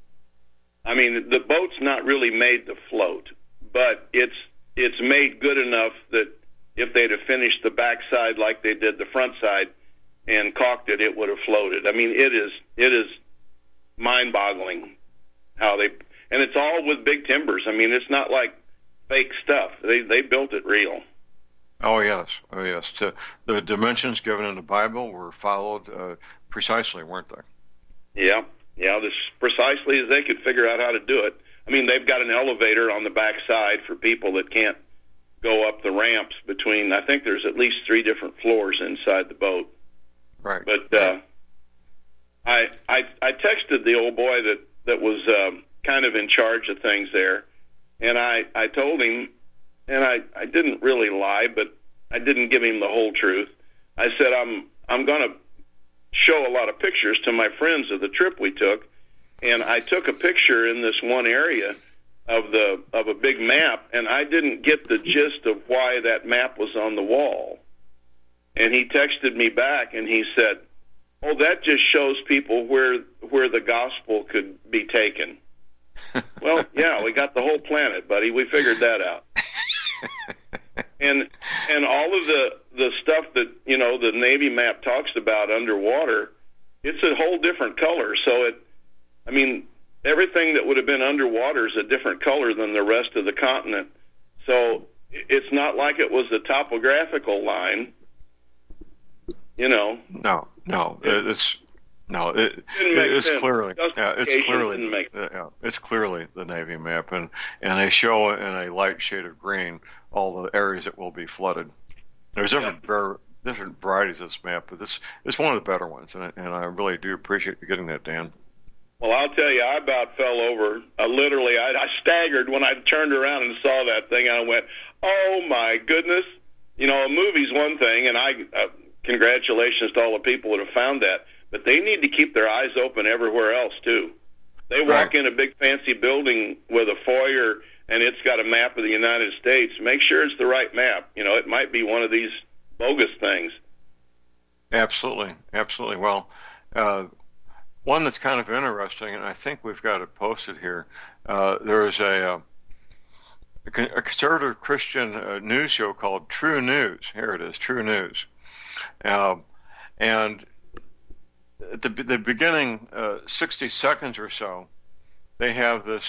the boat's not really made to float, but it's made good enough that if they'd have finished the backside like they did the front side and caulked it, it would have floated. I mean, it is mind-boggling how they, and it's all with big timbers. I mean, it's not like fake stuff. They built it real. Oh yes. The dimensions given in the Bible were followed precisely, weren't they? Yeah, this precisely as they could figure out how to do it. I mean, they've got an elevator on the backside for people that can't go up the ramps between. I think there's at least 3 different floors inside the boat. Right. But I texted the old boy that was kind of in charge of things there, and I told him, and I didn't really lie, but I didn't give him the whole truth. I said I'm going to show a lot of pictures to my friends of the trip we took, and I took a picture in this one area of a big map, and I didn't get the gist of why that map was on the wall. And he texted me back, and he said, "Oh, that just shows people where the gospel could be taken." Well, yeah, we got the whole planet, buddy. We figured that out. And all of the stuff that the Navy map talks about underwater, it's a whole different color. So everything that would have been underwater is a different color than the rest of the continent. So it's not like it was a topographical line. No. It's clearly the Navy map, and they show in a light shade of green all the areas that will be flooded. There's different varieties of this map, but it's one of the better ones, and I really do appreciate you getting that, Dan. Well, I'll tell you, I about fell over. Literally, I staggered when I turned around and saw that thing, and I went, "Oh my goodness!" A movie's one thing, and congratulations to all the people that have found that. But they need to keep their eyes open everywhere else, too. They walk in a big fancy building with a foyer, and it's got a map of the United States. Make sure it's the right map. It might be one of these bogus things. Absolutely. Well, one that's kind of interesting, and I think we've got it posted here. There is a conservative Christian news show called True News. Here it is, True News. And at the beginning 60 seconds or so, they have this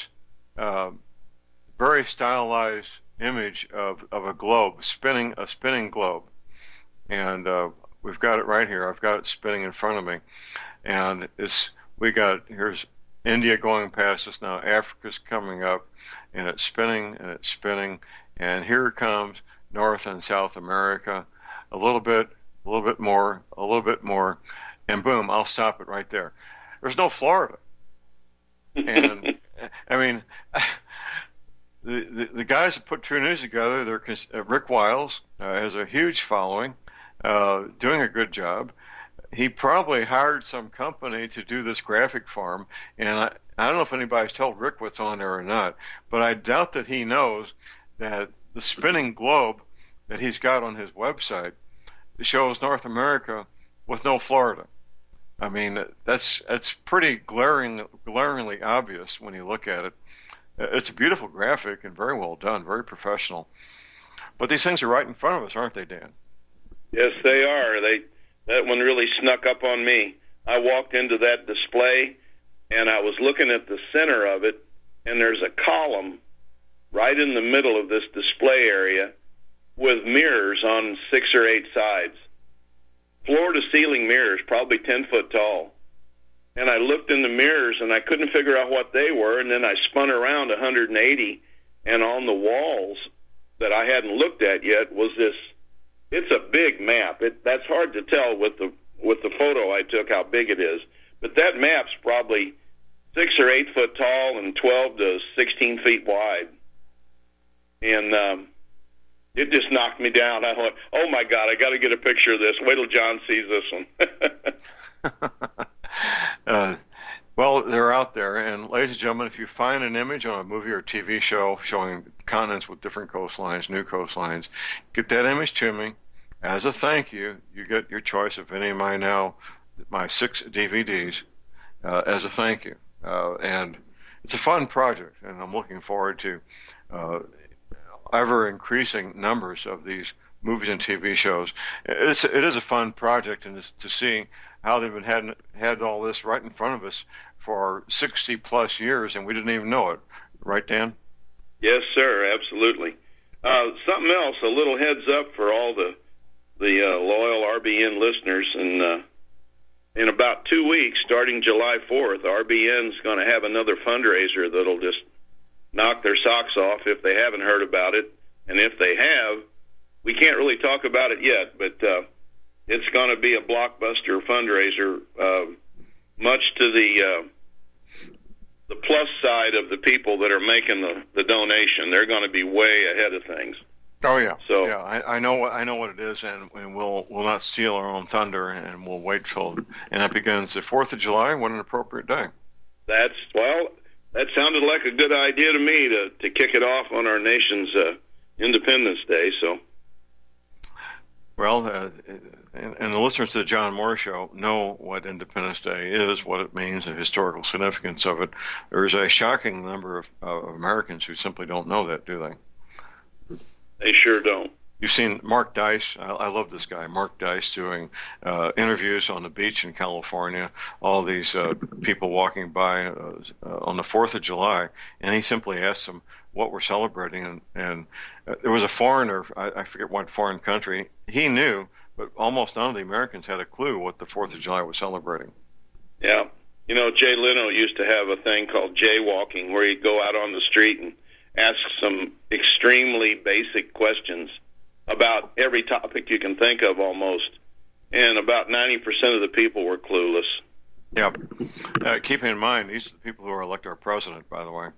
very stylized image of a globe, a spinning globe. And we've got it right here. I've got it spinning in front of me. And here's India going past us now, Africa's coming up, and it's spinning, and here comes North and South America, a little bit more, and boom, I'll stop it right there. There's no Florida. And, I mean, the guys that put True News together, Rick Wiles has a huge following, doing a good job. He probably hired some company to do this graphic farm, and I don't know if anybody's told Rick what's on there or not, but I doubt that he knows that the spinning globe that he's got on his website shows North America with no Florida. I mean, that's pretty glaringly obvious when you look at it. It's a beautiful graphic and very well done, very professional. But these things are right in front of us, aren't they, Dan? Yes, they are. That one really snuck up on me. I walked into that display, and I was looking at the center of it, and there's a column right in the middle of this display area with mirrors on 6 or 8 sides. Floor-to-ceiling mirrors, probably 10 foot tall. And I looked in the mirrors, and I couldn't figure out what they were, and then I spun around 180, and on the walls that I hadn't looked at yet was this. It's a big map. That's hard to tell with the photo I took how big it is. But that map's probably 6 or 8 foot tall and 12 to 16 feet wide. And it just knocked me down. I thought, oh, my God, I got to get a picture of this. Wait till John sees this one. Well, they're out there. And, ladies and gentlemen, if you find an image on a movie or TV show showing continents with different coastlines, new coastlines, get that image to me. As a thank you, you get your choice of any of my 6 DVDs as a thank you. And it's a fun project, and I'm looking forward to ever-increasing numbers of these movies and TV shows. It is a fun project, and to see how they've been had all this right in front of us for 60-plus years, and we didn't even know it. Right, Dan? Yes, sir, absolutely. Something else, a little heads up for all the loyal RBN listeners. And in about 2 weeks, starting July 4th, RBN's going to have another fundraiser that'll just knock their socks off if they haven't heard about it. And if they have, we can't really talk about it yet, but it's going to be a blockbuster fundraiser, much to the plus side of the people that are making the donation. They're going to be way ahead of things. Oh yeah. So yeah, I know what it is, and we'll not steal our own thunder, and we'll wait till, and that begins the 4th of July. What an appropriate day. That sounded like a good idea to me to kick it off on our nation's Independence Day. So. Well, and the listeners to the John Moore Show know what Independence Day is, what it means, the historical significance of it. There's a shocking number of Americans who simply don't know that, do they? They sure don't. You've seen Mark Dice. I love this guy, Mark Dice, doing interviews on the beach in California, all these people walking by on the 4th of July, and he simply asks them what we're celebrating. And there was a foreigner, I forget what foreign country, he knew, but almost none of the Americans had a clue what the 4th of July was celebrating. Yeah. You know, Jay Leno used to have a thing called jaywalking, where he'd go out on the street and ask some extremely basic questions about every topic you can think of almost, and about 90% of the people were clueless. Yeah. Keeping in mind, these are the people who elect our president, by the way.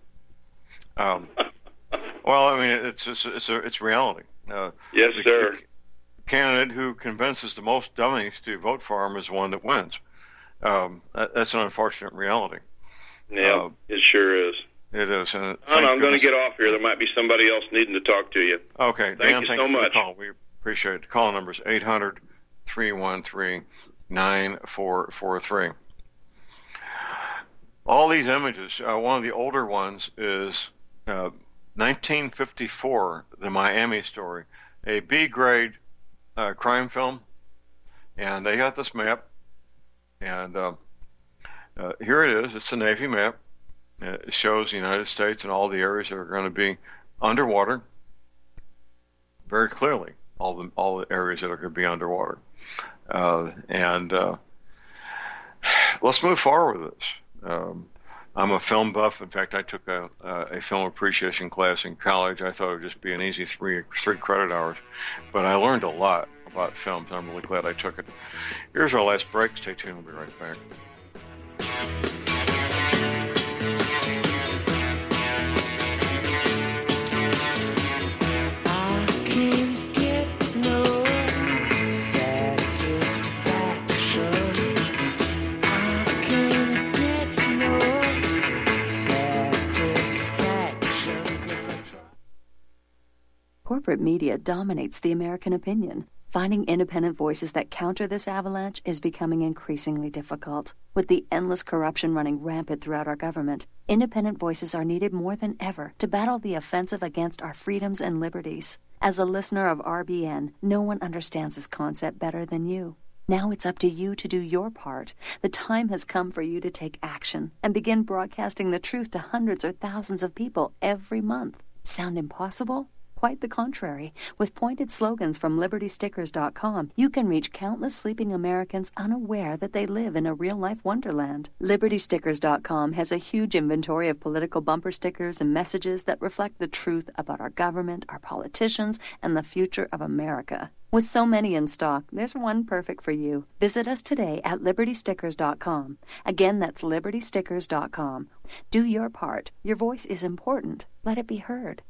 Well, I mean, it's reality. Yes, sir. Candidate who convinces the most dummies to vote for him is the one that wins. That's an unfortunate reality. Yeah, it sure is. It is. I'm going to get off here. There might be somebody else needing to talk to you. Okay. Thank you so much. For the call. We appreciate it. The call number is 888-313-9443. All these images, one of the older ones is 1954, the Miami story, a B-grade crime film, and they got this map, and here it is. It's a Navy map. It shows the United States and all the areas that are going to be underwater very clearly, all the areas that are going to be underwater. Let's move forward with this. I'm a film buff. In fact, I took a film appreciation class in college. I thought it would just be an easy three credit hours, but I learned a lot about films. I'm really glad I took it. Here's our last break. Stay tuned. We'll be right back. Corporate media dominates the American opinion. Finding independent voices that counter this avalanche is becoming increasingly difficult. With the endless corruption running rampant throughout our government, independent voices are needed more than ever to battle the offensive against our freedoms and liberties. As a listener of RBN, no one understands this concept better than you. Now it's up to you to do your part. The time has come for you to take action and begin broadcasting the truth to hundreds or thousands of people every month. Sound impossible? Quite the contrary. With pointed slogans from LibertyStickers.com, you can reach countless sleeping Americans unaware that they live in a real-life wonderland. LibertyStickers.com has a huge inventory of political bumper stickers and messages that reflect the truth about our government, our politicians, and the future of America. With so many in stock, there's one perfect for you. Visit us today at LibertyStickers.com. Again, that's LibertyStickers.com. Do your part. Your voice is important. Let it be heard.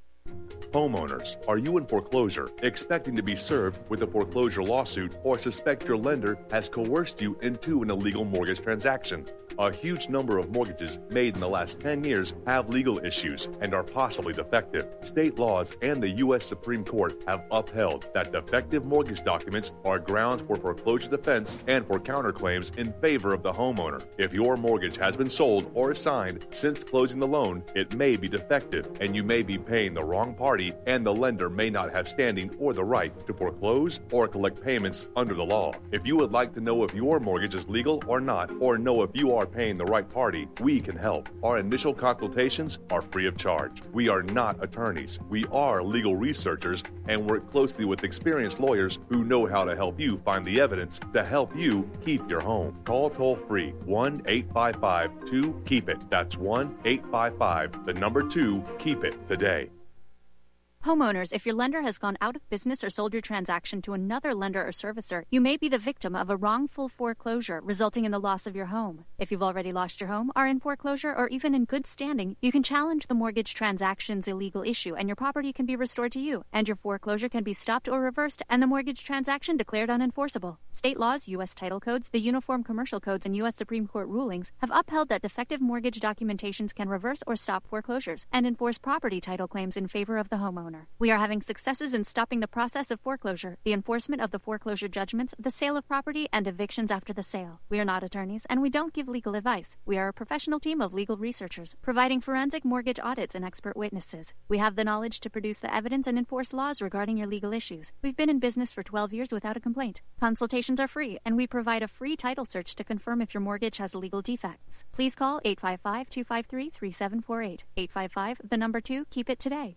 Homeowners, are you in foreclosure, expecting to be served with a foreclosure lawsuit, or suspect your lender has coerced you into an illegal mortgage transaction? A huge number of mortgages made in the last 10 years have legal issues and are possibly defective. State laws and the U.S. Supreme Court have upheld that defective mortgage documents are grounds for foreclosure defense and for counterclaims in favor of the homeowner. If your mortgage has been sold or assigned since closing the loan, it may be defective and you may be paying the wrong party, and the lender may not have standing or the right to foreclose or collect payments under the law. If you would like to know if your mortgage is legal or not, or know if you are paying the right party, we can help. Our initial consultations are free of charge. We are not attorneys. We are legal researchers and work closely with experienced lawyers who know how to help you find the evidence to help you keep your home. Call toll-free 1-855-2-KEEP-IT. That's 1-855-2-KEEP-IT today. Homeowners, if your lender has gone out of business or sold your transaction to another lender or servicer, you may be the victim of a wrongful foreclosure resulting in the loss of your home. If you've already lost your home, are in foreclosure, or even in good standing, you can challenge the mortgage transaction's illegal issue and your property can be restored to you, and your foreclosure can be stopped or reversed and the mortgage transaction declared unenforceable. State laws, U.S. title codes, the Uniform Commercial Codes, and U.S. Supreme Court rulings have upheld that defective mortgage documentations can reverse or stop foreclosures and enforce property title claims in favor of the homeowner. We are having successes in stopping the process of foreclosure, the enforcement of the foreclosure judgments, the sale of property, and evictions after the sale. We are not attorneys, and we don't give legal advice. We are a professional team of legal researchers, providing forensic mortgage audits and expert witnesses. We have the knowledge to produce the evidence and enforce laws regarding your legal issues. We've been in business for 12 years without a complaint. Consultations are free, and we provide a free title search to confirm if your mortgage has legal defects. Please call 855-253-3748. 855-2-KEEP-IT today.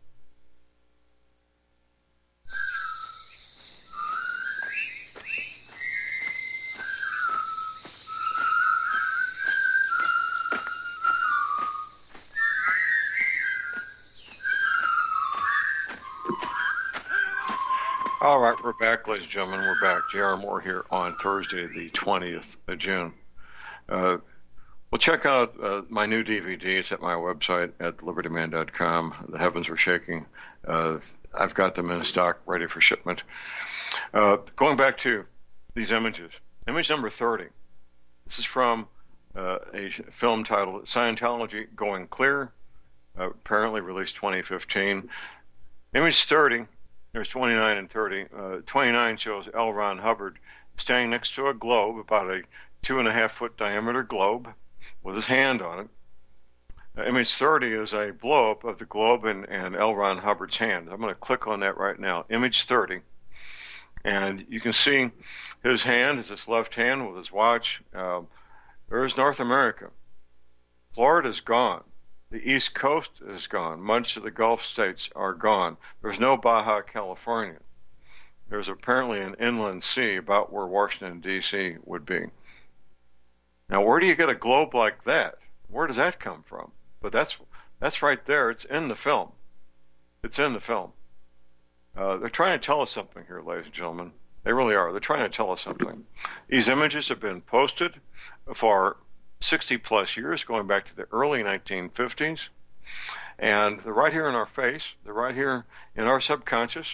All right, we're back, ladies and gentlemen. We're back. J.R. Moore here on Thursday, the 20th of June. Well, check out my new DVD. It's at my website at libertyman.com. The heavens are shaking. I've got them in stock, ready for shipment. Going back to these images. Image number 30. This is from a film titled Scientology Going Clear, apparently released 2015. Image 30 There's 29 and 30. 29 shows L. Ron Hubbard standing next to a globe, about a 2.5-foot diameter globe, with his hand on it. Image 30 is a blow-up of the globe and L. Ron Hubbard's hand. I'm going to click on that right now. Image 30. And you can see his hand is his left hand with his watch. There's North America. Florida's gone. The East Coast is gone. Much of the Gulf states are gone. There's no Baja California. There's apparently an inland sea about where Washington, D.C. would be. Now, where do you get a globe like that? Where does that come from? But that's right there. It's in the film. It's in the film. They're trying to tell us something here, ladies and gentlemen. They really are. They're trying to tell us something. These images have been posted for 60-plus years, going back to the early 1950s. And they're right here in our face. They're right here in our subconscious.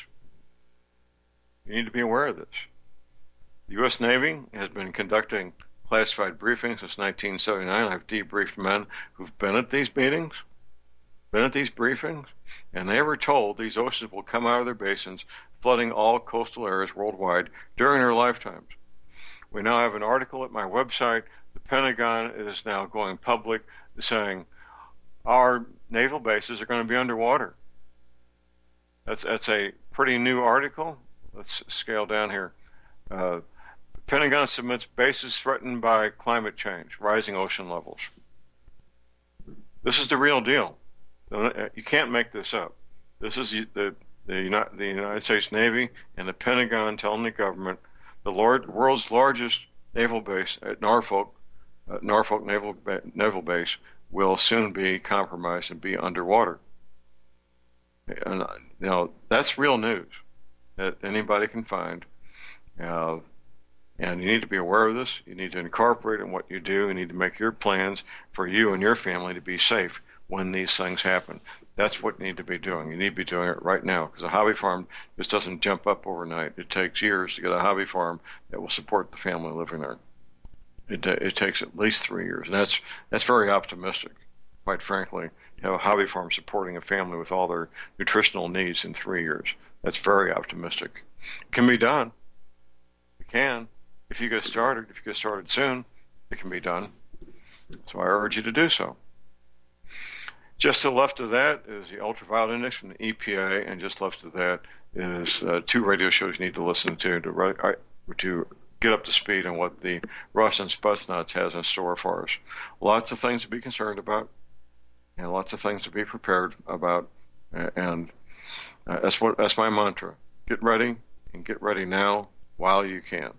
You need to be aware of this. The U.S. Navy has been conducting classified briefings since 1979. I've debriefed men who've been at these meetings, been at these briefings, and they were told these oceans will come out of their basins, flooding all coastal areas worldwide during their lifetimes. We now have an article at my website. The Pentagon is now going public saying our naval bases are going to be underwater. That's a pretty new article. Let's scale down here. Pentagon submits bases threatened by climate change, rising ocean levels. This is the real deal. You can't make this up. This is the United States Navy and the Pentagon telling the government the world's largest naval base at Norfolk Naval Base will soon be compromised and be underwater. And that's real news that anybody can find. And you need to be aware of this. You need to incorporate it in what you do. You need to make your plans for you and your family to be safe when these things happen. That's what you need to be doing. You need to be doing it right now, because a hobby farm just doesn't jump up overnight. It takes years to get a hobby farm that will support the family living there. It takes at least 3 years, and that's very optimistic, quite frankly, to have a hobby farm supporting a family with all their nutritional needs in 3 years. That's very optimistic. It can be done. It can. If you get started soon, it can be done. So I urge you to do so. Just to the left of that is the ultraviolet index from the EPA, and just left of that is 2 radio shows you need to listen to get up to speed on what the Russ and Spetsnaz has in store for us. Lots of things to be concerned about, and lots of things to be prepared about, and that's my mantra. Get ready, and get ready now while you can.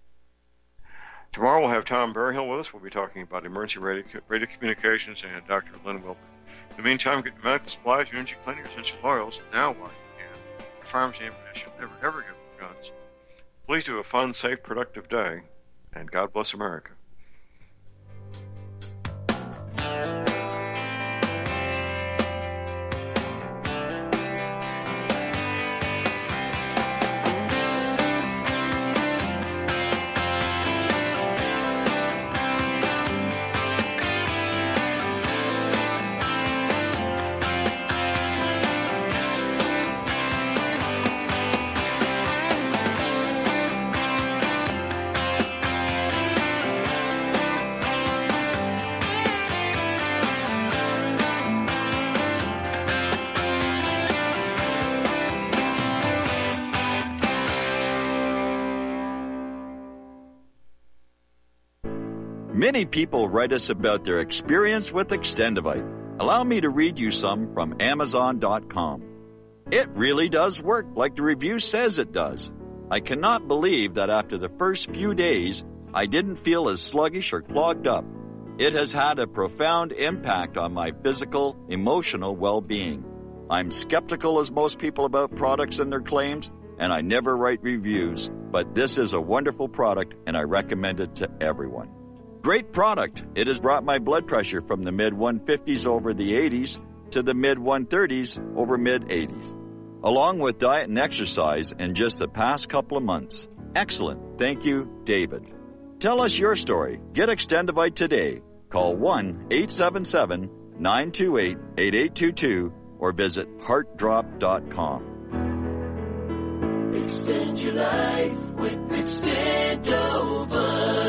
Tomorrow we'll have Tom Berryhill with us. We'll be talking about emergency radio communications and Dr. Lynn Wilbur. In the meantime, get your medical supplies, your energy cleaning, your essential oils, now while you can. Firearms and ammunition, never ever give up guns. Please do a fun, safe, productive day, and God bless America. Many people write us about their experience with Extendivite. Allow me to read you some from Amazon.com. It really does work like the review says it does. I cannot believe that after the first few days, I didn't feel as sluggish or clogged up. It has had a profound impact on my physical, emotional well-being. I'm skeptical as most people about products and their claims, and I never write reviews, but this is a wonderful product, and I recommend it to everyone. Great product. It has brought my blood pressure from the mid-150s over the 80s to the mid-130s over mid-80s, along with diet and exercise in just the past couple of months. Excellent. Thank you, David. Tell us your story. Get Extendivite today. Call 1-877-928-8822 or visit heartdrop.com. Extend your life with Extendovite.